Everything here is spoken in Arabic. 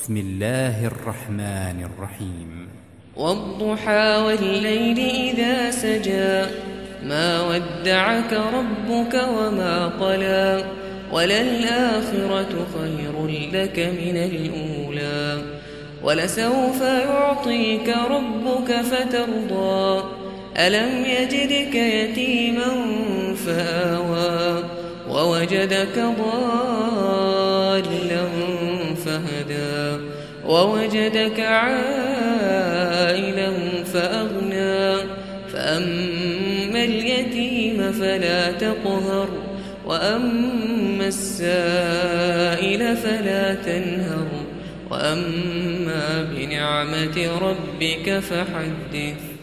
بسم الله الرحمن الرحيم والضحى والليل إذا سجى ما ودعك ربك وما قلى وللآخرة خير لك من الأولى ولسوف يعطيك ربك فترضى ألم يجدك يتيما فآوى ووجدك ضالا فهدى ووجدك عائلا فأغنى فأما اليتيم فلا تقهر وأما السائل فلا تنهر وأما بنعمة ربك فحدث.